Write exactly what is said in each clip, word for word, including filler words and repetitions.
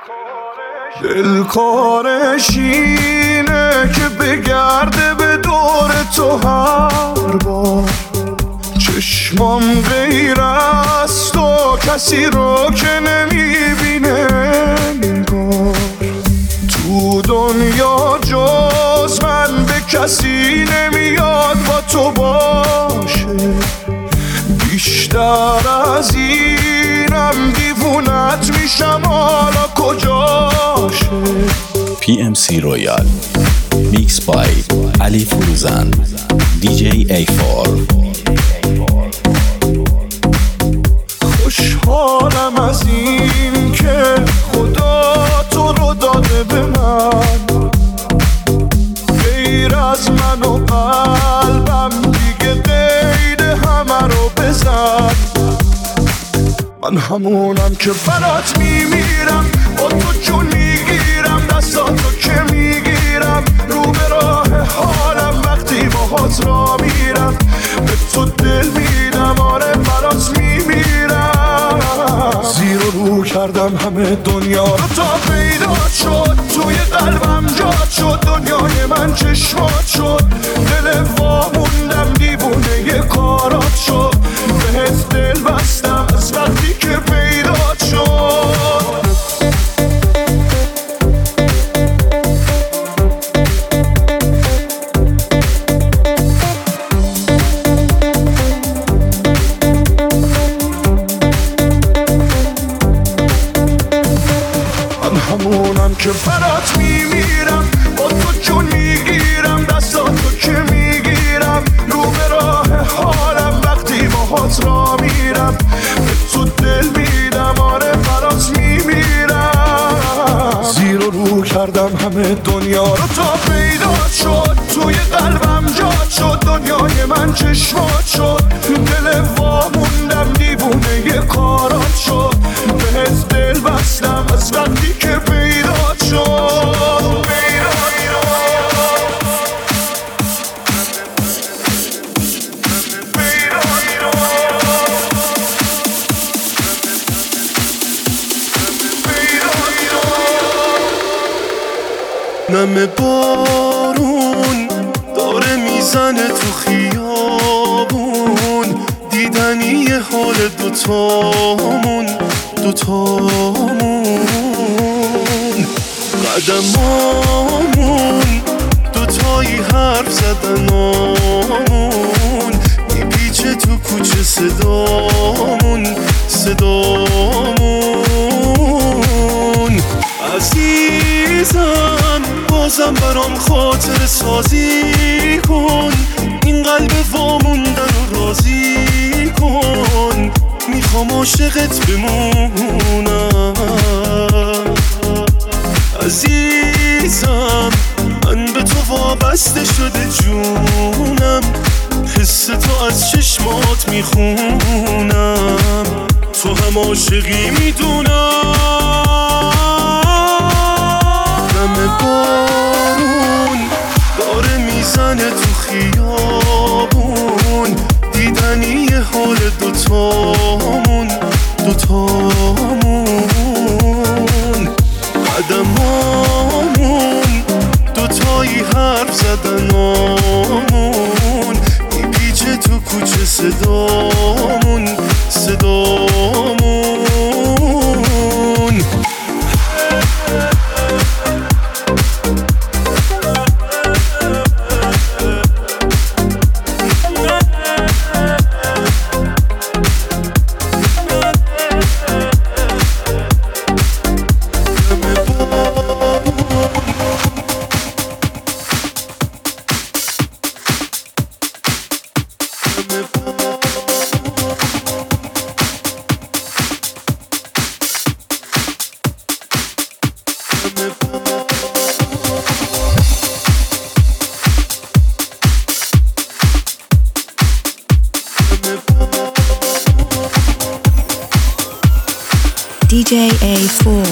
دلکارش اینه که بگرده به دور تو هر بار. چشمام غیر از تو کسی رو که نمیبینه انگار. تو دنیا جز من به کسی نمیاد با تو باشه. بیشتر از اینم دیوونت میشم، حالا کجاشه؟ پی ام سی رویال میکس بای علی فروزند دی جی ای فور. خوشحالم از این که خدا تو رو داده به من. غیر از من و قلبم دیگه قید همه رو بزن. من همونم که برات میمیرم، با تو جون میگیرم، دستاتو که میگیرم. رو به راه حالم وقتی باهات را میرم. به تو دل میدم، آره برات میمیرم. زیر و رو کردم همه دنیا رو تا پیدا شد. توی قلبم جات شد، دنیای من چشمات شد. دل واموندم دیوونه یه کارات شد. بهت دل بستم از وقتی که پیدا شد. من همونم که برات میمیرم، با تو جون میگیرم، دستاتو که میگیرم. رو به راه حالم وقتی باهات را میرم. به تو دل میدم، آره برات میمیرم. زیر و رو کردم همه دنیا رو تا پیدا شد. توی قلبم جات شد، دنیای من چشمات شد. دل واموندم دیوونه یه کارات شد. بهت دل بستم از وقتی که پیدا شد. نم بارون داره میزنه تو خیابون. دیدنی حال دوتامون دوتامون. قدمامون دوتایی حرف زدنامون. میپیچه تو کوچه صدامون صدامون. عزیزم بازم برام خاطر سازی کن. این قلب واموندن رو راضی کن. میخوام عاشقت بمونم عزیزم. من به تو وابسته شده جونم. حس تو از چشمات میخونم. تو هم عاشقی میدونم. نم بارون داره میزنه تو خیابون. دیدنی حال دوتامون دوتامون. قدمامون دوتایی حرف زدنامون. میپیچه تو کوچه صدامون صدامون. دی جی ای فور.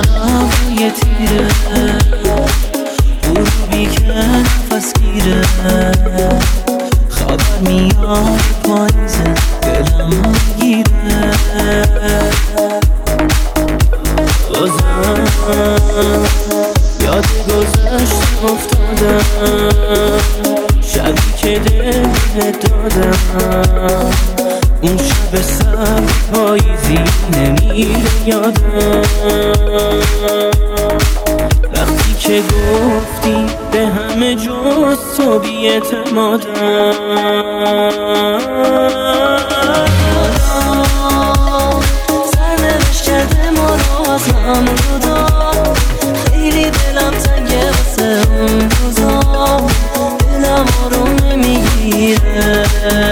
هوای تیره غروبی که نفس گیره خبر میاد پاییزه دلم میگیره بازم یاد گذشت افتادم شبی که دل دادم اون شب سر پاییزی نمیره یادم وقتی که گفتی به همه جز تو بی‌اعتمادم سرنوشت کرده ما رو از هم جدا خیلی دلم تنگه واسه اون روزا دلم آروم نمیگیره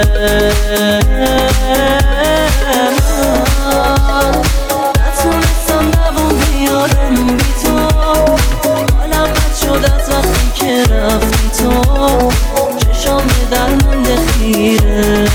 من نتونستم دوام بیارم بی تو حالم بد شد از وقتی که رفتی تو چشام به درمونده خیره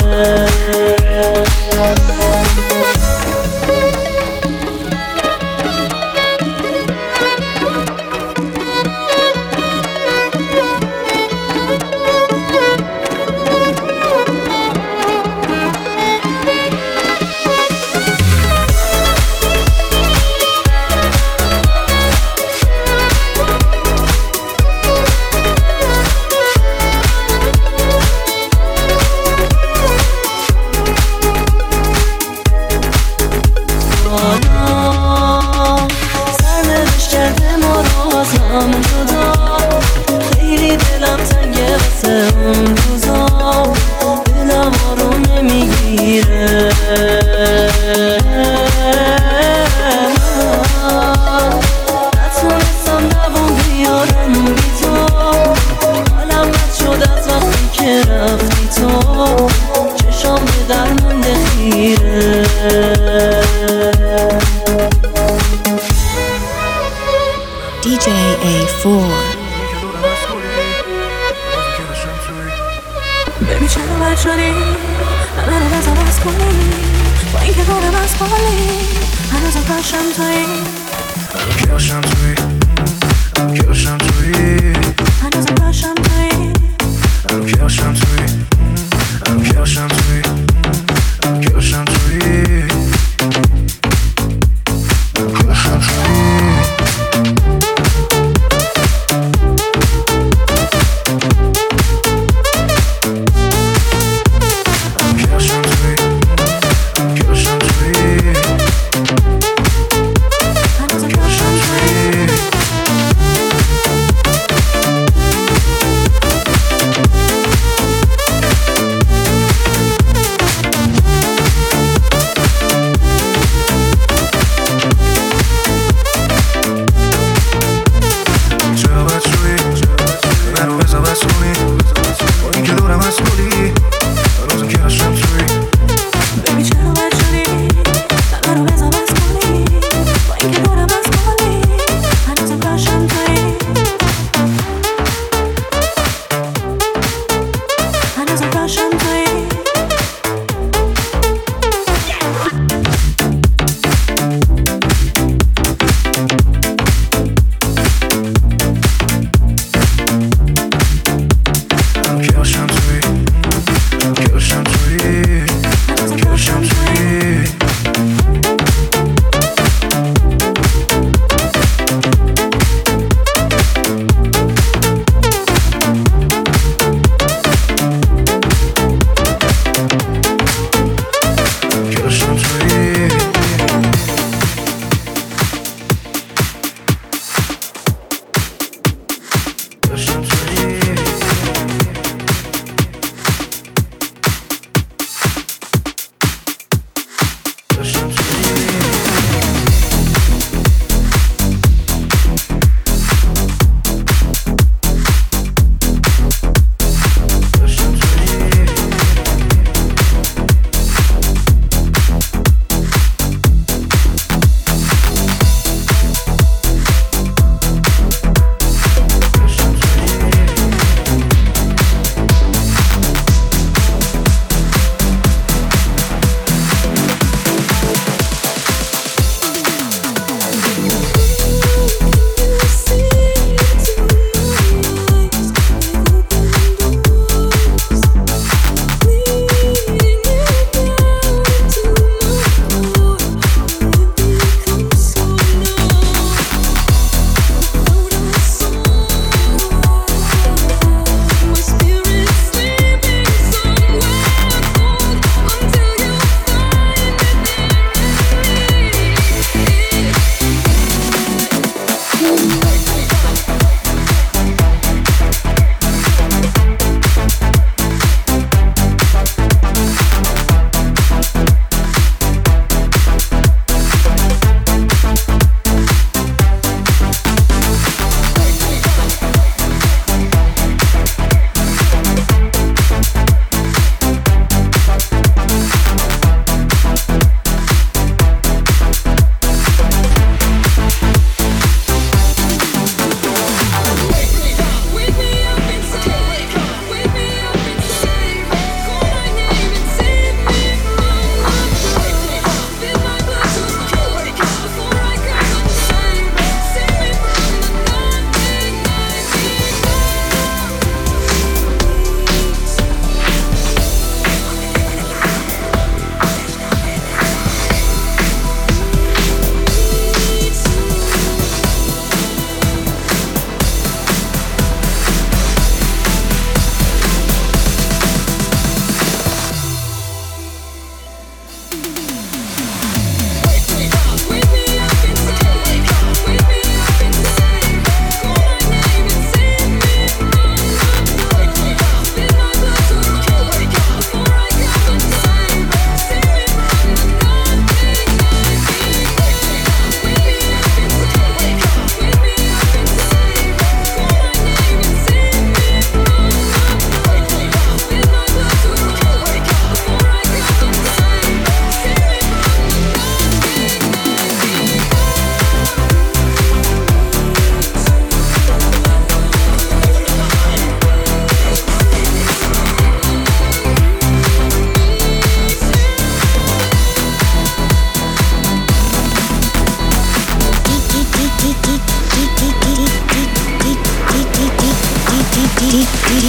دی جی ای فور. ببین چرا بد شدی منو بزن بس کنی با این که کارم از بالی هنوزم کاشم توی کاشم توی کاشم توی هنوزم کاشم توی کاشم توی کاشم توی کاشم توی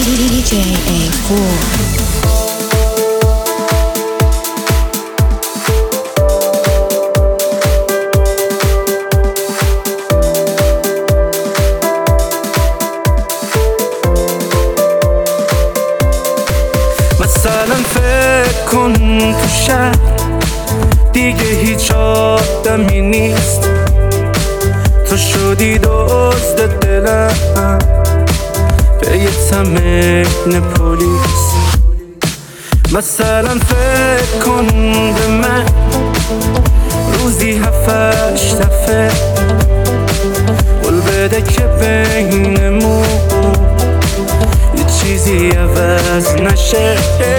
دی جی ای فور. مثلا فکر کن تو شهر دیگه هیچ آدمی نیست، تو شدی دزد دلم به یه تمرین پلیس. مثلا فکر کن به من روزی هفتش دفعه قول بده که بینمون یه چیزی عوض نشه.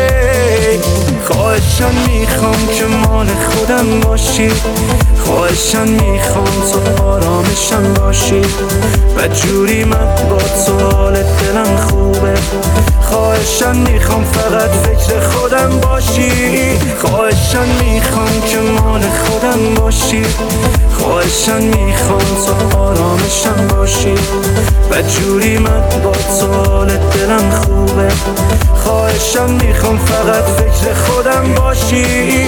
خواهشان میخوام که مال خودم باشی، خواهشان میخوام تو آرامشم باشی، بدجوری من با تو حال دلم خوبه. خواهشان میخوام فقط فکر خودم باشی، خواهشان میخوام که مال خودم باشی، خواهشان میخوام تو آرامشم باشی، بدجوری من با تو حال دلم خوبه. خواهشان میخوام فقط فکر خودم باشی.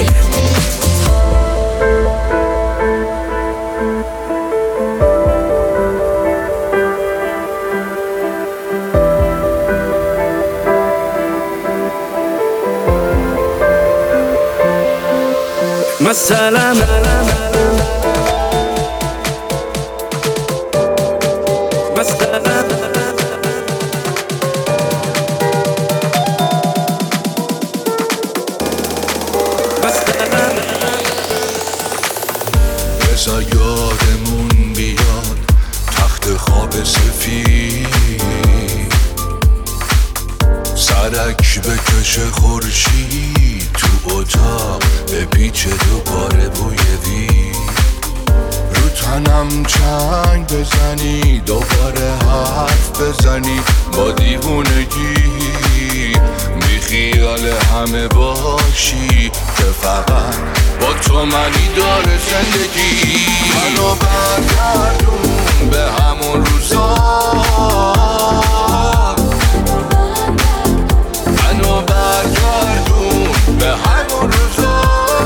مثلا مثلا بذار یادمون بیاد تخت خواب سفید، سرک بکشه خورشید تو اتاق بپیچه دوباره بوی وی، رو تنم چنگ بزنی دوباره حرف بزنی با دیوونگی، بی خیال همه باشی که فقط با تو منی داره زندگی. منو برگردون به همون روزا، منو برگردون به همون روزا.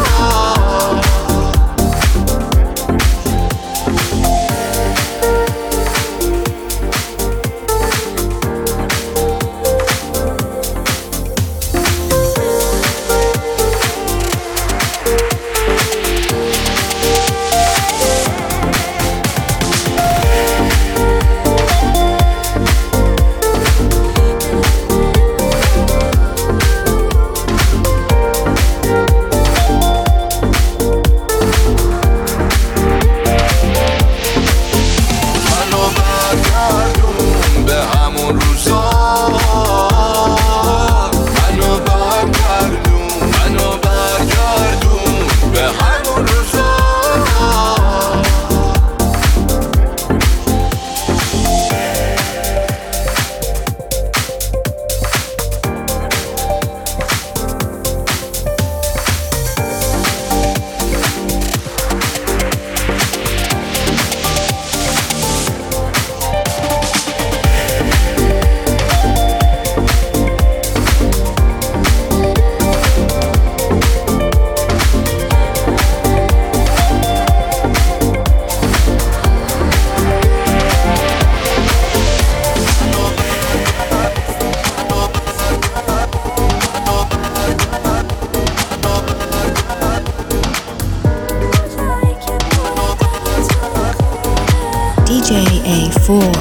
دی جی ای فور.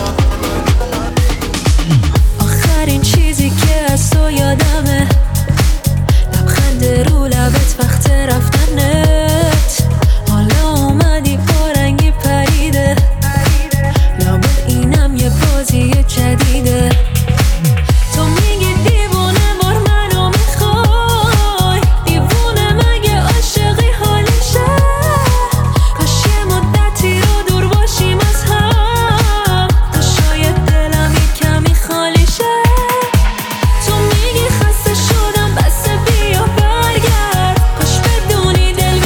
آخرین چیزی که از تو یادمه لبخند رو لبت وقت رفتنت، حالا اومدی پارنگی پریده لابد اینم یه بازی جدیده. تو میگی دیوونه بار منو میخوای، دیوونه مگه عاشقی حالیشه؟ کاش یه مدتی رو دور باشیم از هم، تا شاید دلم یه کمی خالی شه. تو میگی خسته شدم بس بیا برگرد، کاش بدونی دل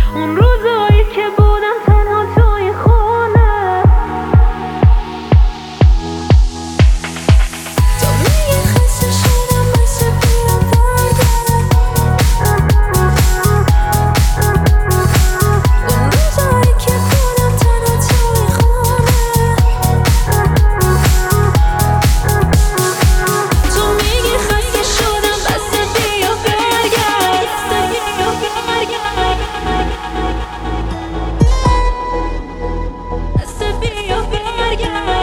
اون روزایی که بودم تنها توی خونه. تو میگی خسته شدم بسه بیام برگرد. اون روزایی که بودم تنها توی خونه. تو میگی خسته شدم بسه بیا برگرد. بیا برگرد. بسه بیا برگرد.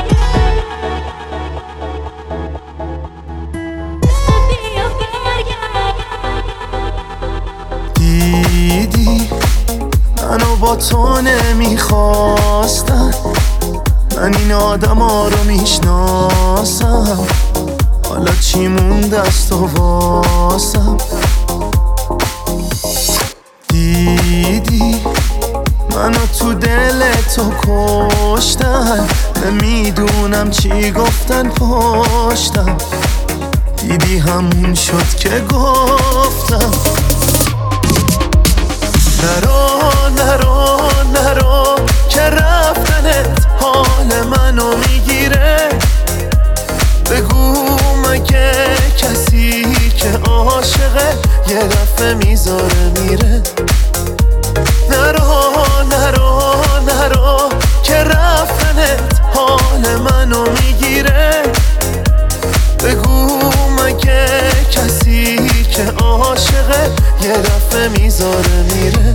بسه بیا برگرد. دیدی منو با تو نمیخواستن، من این آدم ها رو میشناسم، حالا چی مونده از تو واسم. دیدی منو تو دل تو کشتن، نمیدونم چی گفتن پشتم. دیدی همون شد که گفتم نرو نرو نرو که رفتنت حال منو میگیره. بگو مگه کسی که عاشقه یه دفعه میذاره میره. نرو نرو نرو که رفتنت حال منو میگیره. بگو مگه کسی که عاشقه یه دفعه میذاره میره.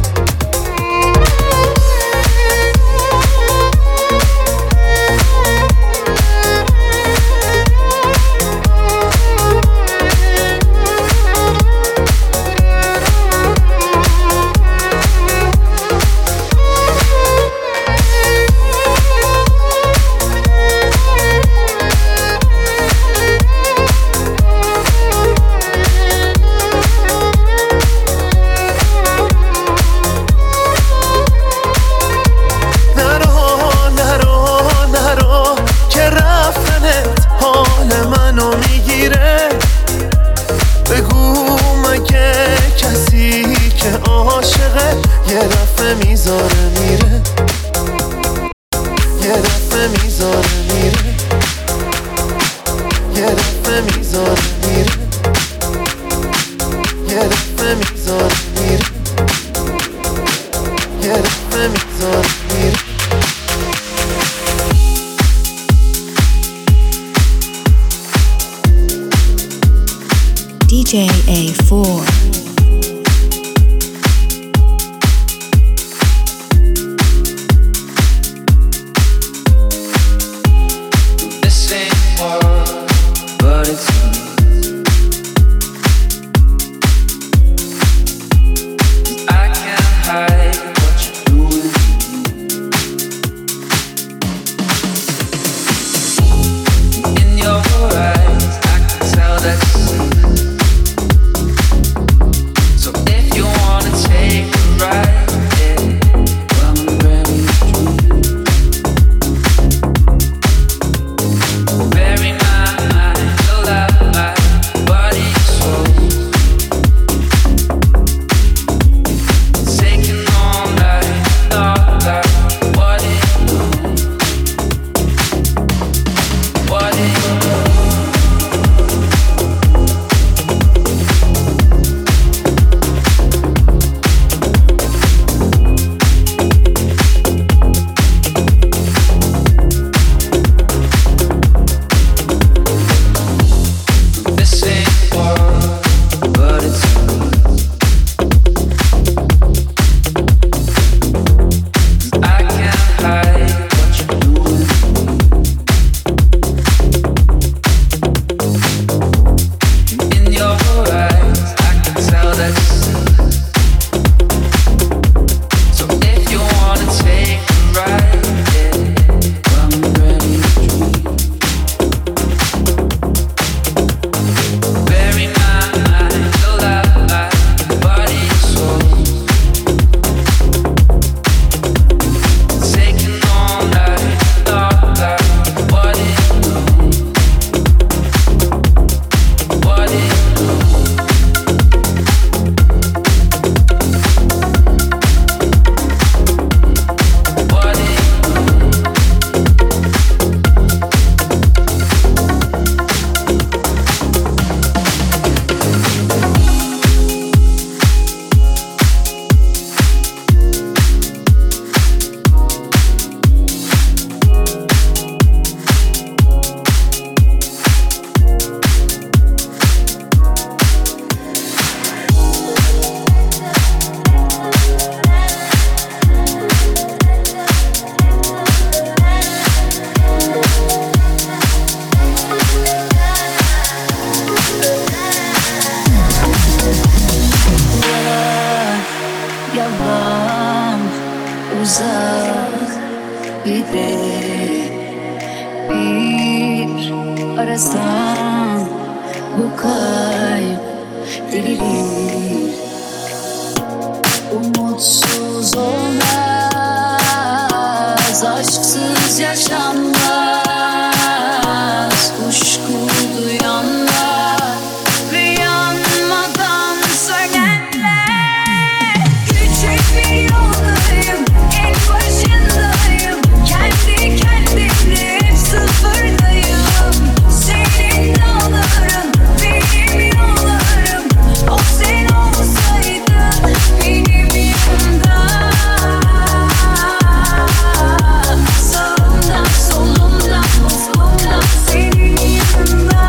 D J A four. In your eyes, I can tell that yalan uzak bir de bir arasan bu kalp delirir. Umutsuz olmaz, aşksız yaşanmaz, kuşku duyanlar ve yanmadan sönenler. Küçük bir yoldayım, en başındayım, kendi kendimle hep sıfırdayım. Senin dağların, benim yollarım, o sen olsaydın benim yanımda. Sağımdan solumdan mutlumdan senin yanında.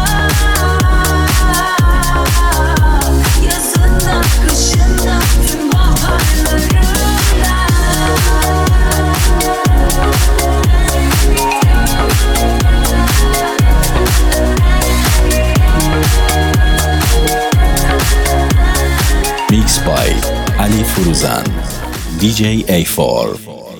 Yazından kışından tüm baharlarımdan. Mixed by Ali Furuzan, D J A four.